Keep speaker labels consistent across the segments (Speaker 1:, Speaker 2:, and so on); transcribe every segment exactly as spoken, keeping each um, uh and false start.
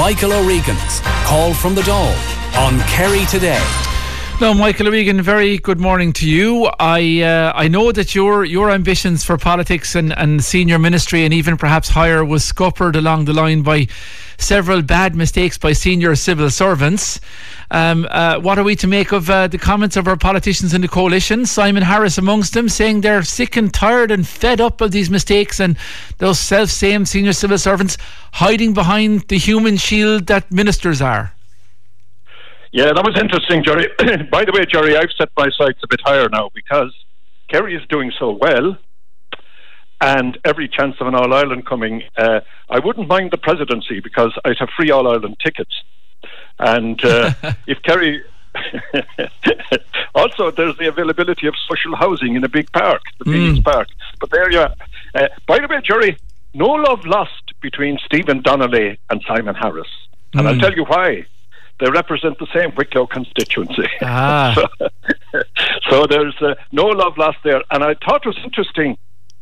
Speaker 1: Michael O'Regan's Call from the Dome on Kerry Today.
Speaker 2: Now, Michael O'Regan, very good morning to you. I uh, I know that your your ambitions for politics and, and senior ministry and even perhaps higher was scuppered along the line by several bad mistakes by senior civil servants. Um, uh, what are we to make of uh, the comments of our politicians in the coalition, Simon Harris amongst them, saying they're sick and tired and fed up of these mistakes and those self-same senior civil servants hiding behind the human shield that ministers are?
Speaker 3: Yeah, that was interesting, Jerry. By the way, Jerry, I've set my sights a bit higher now because Kerry is doing so well and every chance of an All-Ireland coming. Uh, I wouldn't mind the presidency because I'd have free All-Ireland tickets. And uh, if Kerry... also, there's the availability of social housing in a big park, the mm. Phoenix Park. But there you are. Uh, by the way, Jerry, no love lost between Stephen Donnelly and Simon Harris. And mm. I'll tell you why. They represent the same Wicklow constituency. Ah. so, so there's uh, no love lost there. And I thought it was interesting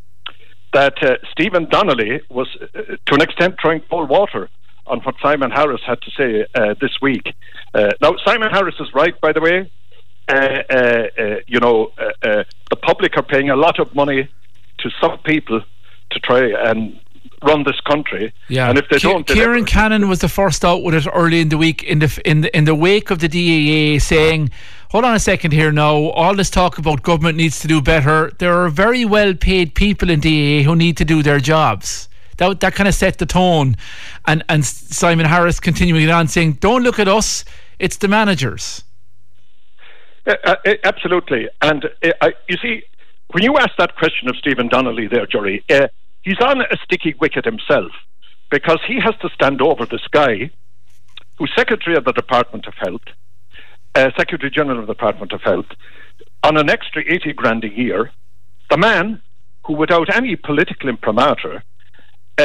Speaker 3: that uh, Stephen Donnelly was, uh, to an extent, trying to pour water on what Simon Harris had to say uh, this week. Uh, now, Simon Harris is right, by the way. Uh, uh, uh, you know, uh, uh, the public are paying a lot of money to some people to try and run this country,
Speaker 2: yeah.
Speaker 3: And if they
Speaker 2: K-
Speaker 3: don't,
Speaker 2: Kieran Cannon was the first out with it early in the week, in the in the in the wake of the D A A, saying, "Hold on a second here now. All this talk about government needs to do better. There are very well paid people in D A A who need to do their jobs." That that kind of set the tone, and and Simon Harris continuing on saying, "Don't look at us. It's the managers."
Speaker 3: Uh, uh, absolutely, and uh, I, you see, when you ask that question of Stephen Donnelly there, Jerry. Uh, He's on a sticky wicket himself because he has to stand over this guy who's Secretary of the Department of Health, uh, Secretary General of the Department of Health, on an extra eighty grand a year. The man who, without any political imprimatur, uh,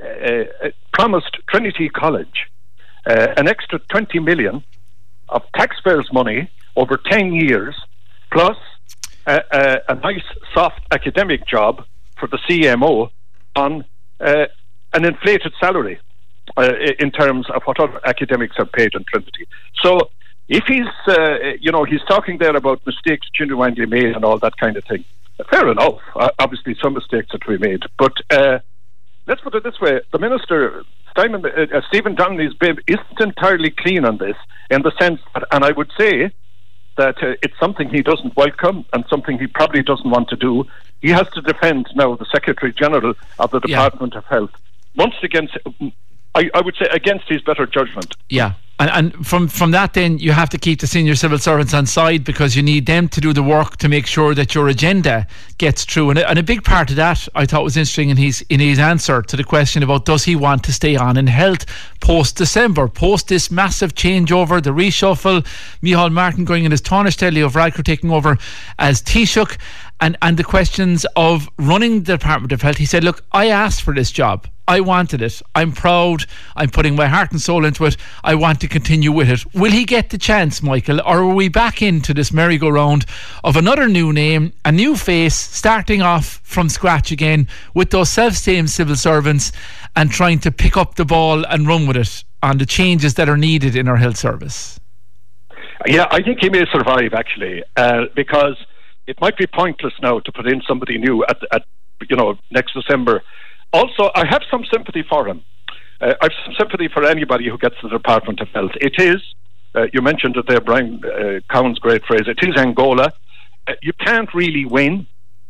Speaker 3: uh, promised Trinity College uh, an extra twenty million of taxpayers' money over ten years, plus uh, uh, a nice, soft academic job for the C M O on uh, an inflated salary uh, in terms of what other academics are paid in Trinity. So if he's, uh, you know, he's talking there about mistakes genuinely made and all that kind of thing, fair enough. Uh, obviously some mistakes are to be made. But uh, let's put it this way. The Minister, Simon, uh, Stephen Donnelly's bib isn't entirely clean on this in the sense that, and I would say, that uh, it's something he doesn't welcome and something he probably doesn't want to do. He has to defend now the Secretary General of the Department yeah. of Health. Once against, I, I would say, against his better judgment.
Speaker 2: Yeah. And, and from, from that then you have to keep the senior civil servants on side because you need them to do the work to make sure that your agenda gets through. And a, and a big part of that I thought was interesting in his in his answer to the question about does he want to stay on in health post-December, post this massive changeover, the reshuffle, Micheál Martin going in as Tánaiste, Leo Varadkar taking over as Taoiseach, and, and the questions of running the Department of Health. He said, look, I asked for this job. I wanted it. I'm proud. I'm putting my heart and soul into it. I want to continue with it. Will he get the chance, Michael, or are we back into this merry-go-round of another new name, a new face, starting off from scratch again with those self-same civil servants and trying to pick up the ball and run with it on the changes that are needed in our health service?
Speaker 3: Yeah, I think he may survive, actually, uh, because it might be pointless now to put in somebody new at, at you know, next December. Also, I have some sympathy for him. Uh, I have some sympathy for anybody who gets the Department of Health. It is, uh, you mentioned it there, Brian uh, Cowan's great phrase, it is Angola. Uh, you can't really win.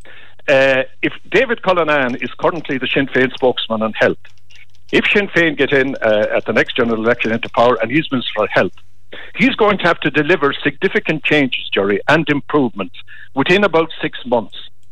Speaker 3: Uh, if David Cullinane is currently the Sinn Féin spokesman on health, if Sinn Féin get in uh, at the next general election into power and he's Minister for Health, he's going to have to deliver significant changes, Jerry, and improvements within about six months,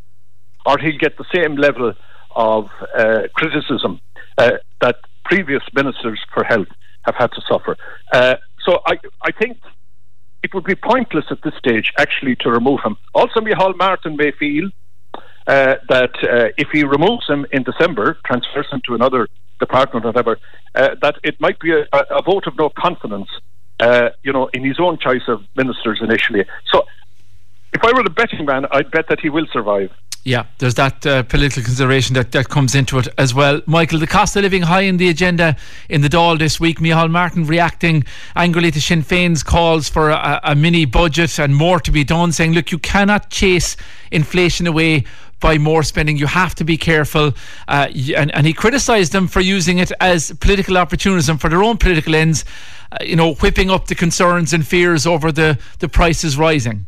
Speaker 3: or he'll get the same level of uh, criticism uh, that previous ministers for health have had to suffer. Uh, so I, I think it would be pointless at this stage actually to remove him. Also, Micheál Martin may feel uh, that uh, if he removes him in December, transfers him to another department or whatever, uh, that it might be a, a vote of no confidence uh, you know, in his own choice of ministers initially. So if I were a betting man, I'd bet that he will survive.
Speaker 2: Yeah, there's that uh, political consideration that, that comes into it as well. Michael, the cost of living high in the agenda in the Dáil this week. Micheál Martin reacting angrily to Sinn Féin's calls for a, a mini budget and more to be done, saying, look, you cannot chase inflation away by more spending. You have to be careful. Uh, and, and he criticised them for using it as political opportunism for their own political ends, uh, you know, whipping up the concerns and fears over the, the prices rising.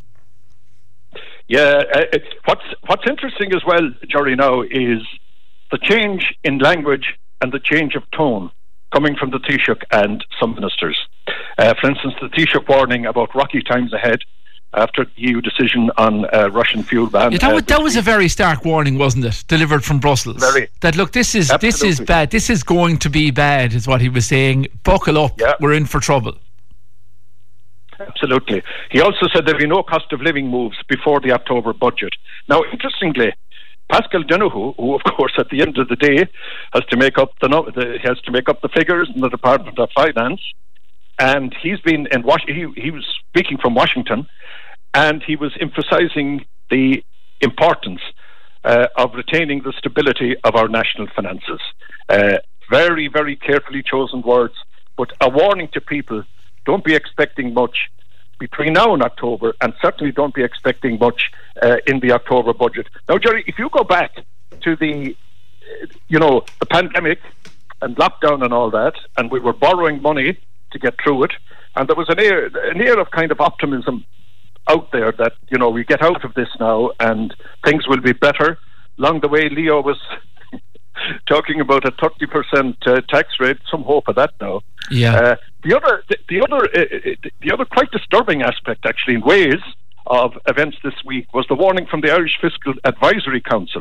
Speaker 3: Yeah, uh, what's what's interesting as well, Jerry, now is the change in language and the change of tone coming from the Taoiseach and some ministers. Uh, for instance, the Taoiseach warning about rocky times ahead after the E U decision on uh, Russian fuel ban.
Speaker 2: Yeah, that, was,
Speaker 3: uh,
Speaker 2: that was a very stark warning, wasn't it? Delivered from Brussels.
Speaker 3: Very.
Speaker 2: That look, this is
Speaker 3: Absolutely.
Speaker 2: this is bad. This is going to be bad, is what he was saying. Buckle up.
Speaker 3: Yeah.
Speaker 2: We're in for trouble.
Speaker 3: Absolutely. He also said there'll be no cost of living moves before the October budget. Now, interestingly, Pascal Donoghue, who of course at the end of the day has to make up the, the has to make up the figures in the Department of Finance, and he's been in Was- he, he was speaking from Washington, and he was emphasising the importance uh, of retaining the stability of our national finances. Uh, very, very carefully chosen words, but a warning to people. Don't be expecting much between now and October, and certainly don't be expecting much uh, in the October budget. Now, Jerry, if you go back to the, you know, the pandemic and lockdown and all that, and we were borrowing money to get through it, and there was an air, an air of kind of optimism out there that, you know, we get out of this now and things will be better. Along the way, Leo was talking about a thirty percent uh, tax rate. Some hope of that now.
Speaker 2: Yeah.
Speaker 3: Uh, the other, the, the other, uh, the other quite disturbing aspect, actually, in ways of events this week was the warning from the Irish Fiscal Advisory Council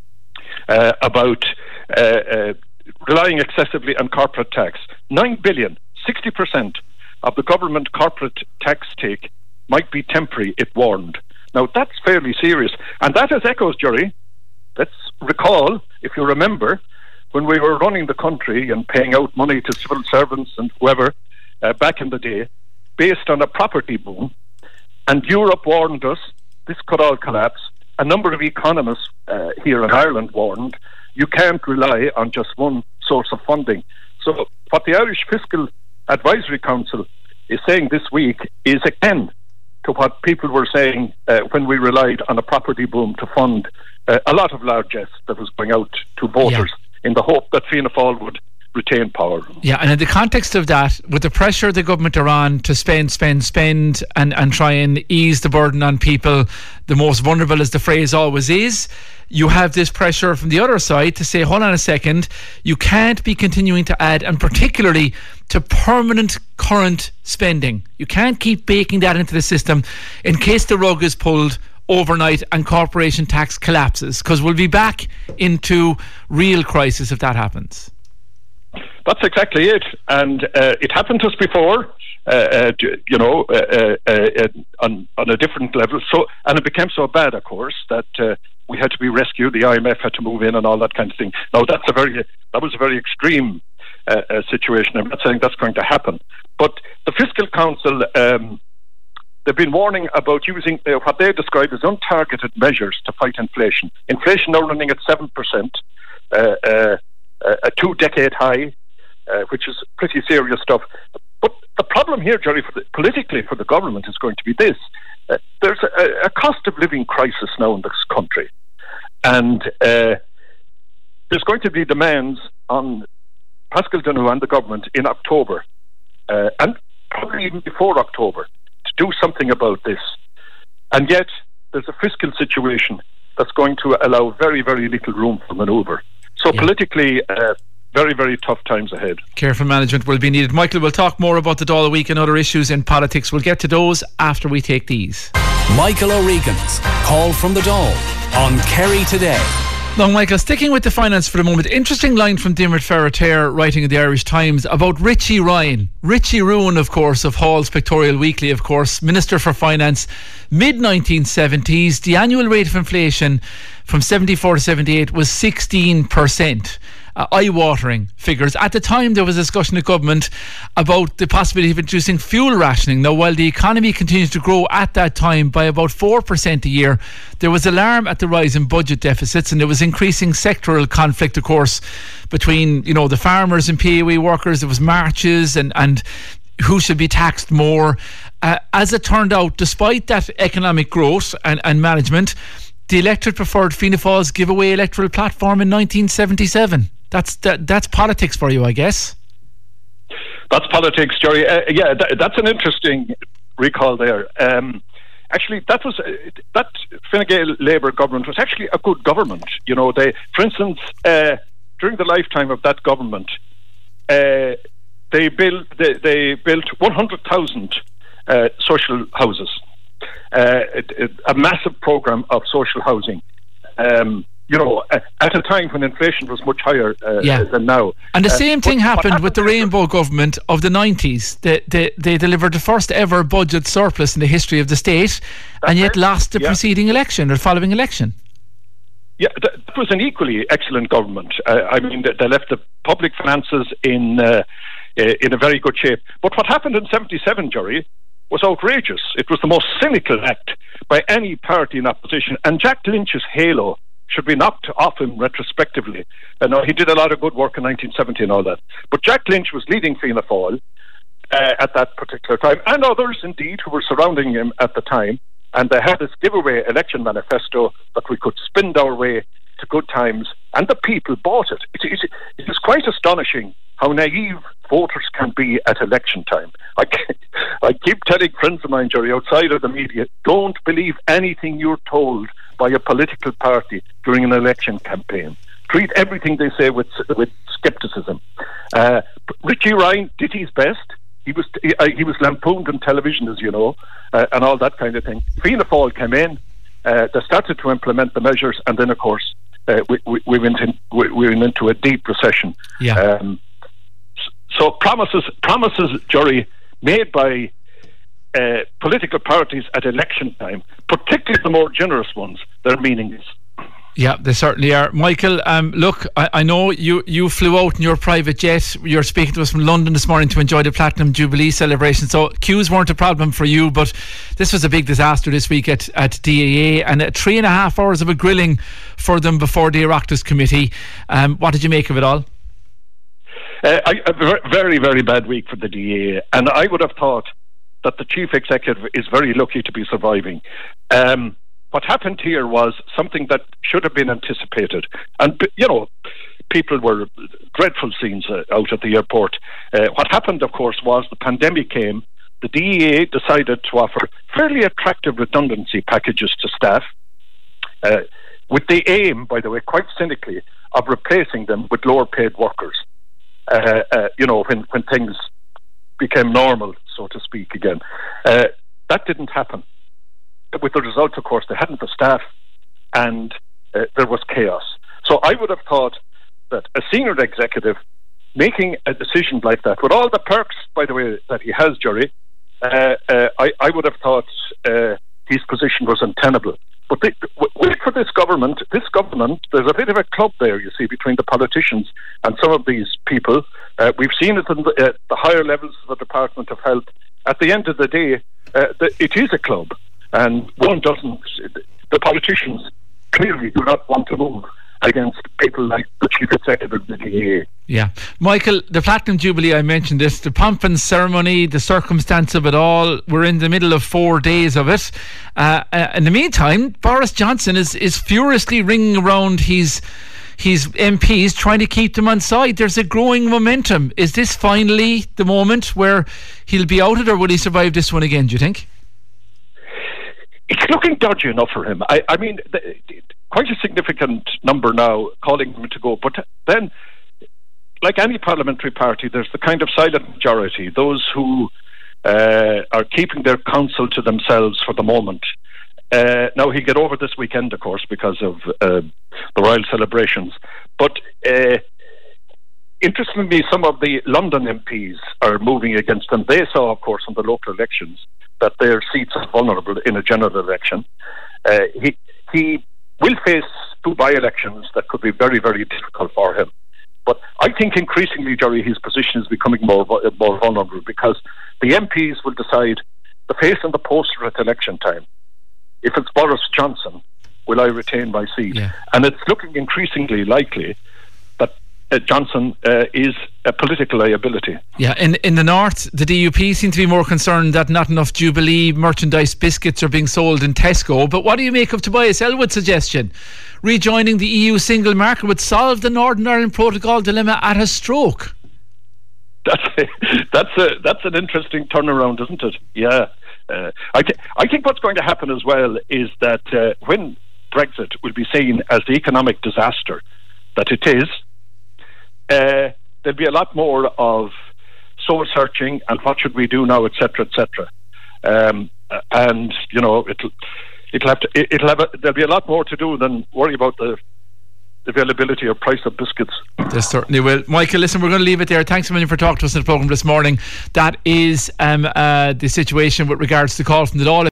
Speaker 3: uh, about uh, uh, relying excessively on corporate tax. Nine billion, sixty percent of the government corporate tax take might be temporary. It warned. Now that's fairly serious, and that has echoes, Jerry. Let's recall, if you remember, when we were running the country and paying out money to civil servants and whoever uh, back in the day, based on a property boom, and Europe warned us this could all collapse. A number of economists uh, here in Ireland warned you can't rely on just one source of funding. So what the Irish Fiscal Advisory Council is saying this week is akin to what people were saying uh, when we relied on a property boom to fund uh, a lot of largesse that was going out to voters yeah. in the hope that Fianna Fáil would retain power.
Speaker 2: Yeah, and in the context of that, with the pressure the government are on to spend, spend, spend and, and try and ease the burden on people, the most vulnerable, as the phrase always is, you have this pressure from the other side to say, hold on a second, you can't be continuing to add, and particularly to permanent current spending. You can't keep baking that into the system in case the rug is pulled overnight and corporation tax collapses, because we'll be back into real crisis if that happens.
Speaker 3: That's exactly it, and uh, it happened to us before, uh, uh, you know, uh, uh, uh, on, on a different level. So, and it became so bad, of course, that uh, we had to be rescued. The I M F had to move in and all that kind of thing. Now, that's a very that was a very extreme uh, uh, situation. I'm not saying that's going to happen, but the Fiscal Council, um, they've been warning about using uh, what they describe as untargeted measures to fight inflation. Inflation now running at seven percent. Uh, uh, a two-decade high, uh, which is pretty serious stuff. But the problem here, Jerry, for the, politically for the government is going to be this. Uh, there's a, a cost of living crisis now in this country. And uh, there's going to be demands on Pascal Donoghue and the government in October, uh, and probably even before October, to do something about this. And yet, there's a fiscal situation that's going to allow very, very little room for manoeuvre. So yeah. politically, uh, very, very tough times ahead. Careful
Speaker 2: management will be needed. Michael, we'll talk more about the Dáil week and other issues in politics. We'll get to those after we take these.
Speaker 1: Michael O'Regan's Call from the Dáil on Kerry Today.
Speaker 2: Now, Michael, sticking with the finance for the moment, interesting line from Diarmuid Ferrataire writing in the Irish Times about Richie Ryan. Richie Ruan, of course, of Hall's Pictorial Weekly, of course, Minister for Finance, mid nineteen seventies. The annual rate of inflation from seventy-four to seventy-eight was sixteen percent. uh, eye-watering figures. At the time, there was a discussion in government about the possibility of introducing fuel rationing. Now, while the economy continues to grow at that time by about four percent a year, there was alarm at the rise in budget deficits, and there was increasing sectoral conflict, of course, between, you know, the farmers and P A Y E workers. There was marches and, and who should be taxed more. Uh, as it turned out, despite that economic growth and, and management, the electorate preferred Fianna Fáil's giveaway electoral platform in nineteen seventy-seven. That's that, that's politics for you, I guess.
Speaker 3: That's politics, Jerry. Uh, yeah, th- that's an interesting recall there. Um, actually, that was uh, that Fine Gael Labour government was actually a good government. You know, they, for instance, uh, during the lifetime of that government, uh, they built they, they built one hundred thousand uh, social houses. Uh, it, it, a massive program of social housing. Um, you know, at a time when inflation was much higher uh,
Speaker 2: yeah.
Speaker 3: than now.
Speaker 2: And the same
Speaker 3: uh,
Speaker 2: thing happened, happened with the Rainbow government of the nineties. They, they, they delivered the first ever budget surplus in the history of the state, and yet lost the yeah. preceding election or following election.
Speaker 3: Yeah, that was an equally excellent government. Uh, I mean, they, they left the public finances in uh, in a very good shape. But what happened in seventy-seven, Jerry, was outrageous. It was the most cynical act by any party in opposition, and Jack Lynch's halo should be knocked off him retrospectively. I know he did a lot of good work in nineteen seventy and all that, but Jack Lynch was leading Fianna Fáil uh, at that particular time, and others indeed who were surrounding him at the time, and they had this giveaway election manifesto that we could spend our way to good times, and the people bought it. It, it, it is quite astonishing how naive voters can be at election time. I, I keep telling friends of mine, Jerry, outside of the media, don't believe anything you're told by a political party during an election campaign. Treat everything they say with with scepticism. Uh, Richie Ryan did his best. He was he, uh, he was lampooned on television, as you know, uh, and all that kind of thing. Fianna Fáil came in. Uh, they started to implement the measures, and then, of course, uh, we, we, we went in. We, we went into a deep recession.
Speaker 2: Yeah.
Speaker 3: Um, So promises, promises, Jerry, made by uh, political parties at election time, particularly the more generous ones, they're meaningless.
Speaker 2: Yeah, they certainly are. Michael, um, look, I, I know you, you flew out in your private jet. You're speaking to us from London this morning to enjoy the Platinum Jubilee celebration. So queues weren't a problem for you, but this was a big disaster this week at, at D A A, and uh, three and a half hours of a grilling for them before the Oireachtas committee. Um, what did you make of it all?
Speaker 3: Uh, I, a very, very bad week for the D A A, and I would have thought that the chief executive is very lucky to be surviving. Um, what happened here was something that should have been anticipated, and you know, people were dreadful scenes uh, out at the airport. Uh, what happened, of course, was the pandemic came. The D E A decided to offer fairly attractive redundancy packages to staff, uh, with the aim, by the way, quite cynically, of replacing them with lower-paid workers. Uh, uh, you know, when, when things became normal, so to speak, again. Uh, that didn't happen. With the result, of course, they hadn't the staff, and uh, there was chaos. So I would have thought that a senior executive making a decision like that, with all the perks, by the way, that he has, Jerry, uh, uh, I, I would have thought uh, his position was untenable. But they, wait for this government. This government, there's a bit of a club there, you see, between the politicians and some of these people. Uh, we've seen it in the, uh, the higher levels of the Department of Health. At the end of the day, uh, the, it is a club, and one doesn't. The politicians clearly do not want to move against people like the chief executive of the D A A.
Speaker 2: Yeah. Michael, the Platinum Jubilee, I mentioned this, the pomp and ceremony, the circumstance of it all, we're in the middle of four days of it. Uh, uh, in the meantime, Boris Johnson is, is furiously ringing around his, his M Ps, trying to keep them on side. There's a growing momentum. Is this finally the moment where he'll be outed, or will he survive this one again, do you think?
Speaker 3: It's looking dodgy enough for him. I, I mean, the, the, quite a significant number now calling him to go. But then, like any parliamentary party, there's the kind of silent majority, those who uh, are keeping their counsel to themselves for the moment. Uh, now, he'll get over this weekend, of course, because of uh, the royal celebrations. But uh, interestingly, some of the London M Ps are moving against him. They saw, of course, in the local elections that their seats are vulnerable in a general election. Uh, he he will face two by-elections that could be very, very difficult for him. But I think increasingly, Jerry, his position is becoming more more vulnerable because the M Ps will decide the face and the poster at election time. If it's Boris Johnson, will I retain my seat?
Speaker 2: Yeah.
Speaker 3: And it's looking increasingly likely that uh, Johnson uh, is a political liability.
Speaker 2: Yeah, in in the north, the D U P seem to be more concerned that not enough Jubilee merchandise biscuits are being sold in Tesco. But what do you make of Tobias Ellwood's suggestion? Rejoining the E U single market would solve the Northern Ireland Protocol dilemma at a stroke.
Speaker 3: That's a, that's a, that's an interesting turnaround, isn't it? Yeah. Uh, I, th- I think what's going to happen as well is that uh, when Brexit will be seen as the economic disaster that it is, uh, there'll be a lot more of soul searching and what should we do now, et cetera, et cetera. Um, and you know, it'll it'll have to it'll have a, there'll be a lot more to do than worry about the availability or price of biscuits.
Speaker 2: There certainly will. Michael, listen, we're going to leave it there. Thanks a million for talking to us in the programme this morning. That is um, uh, the situation with regards to the call from the Dáil.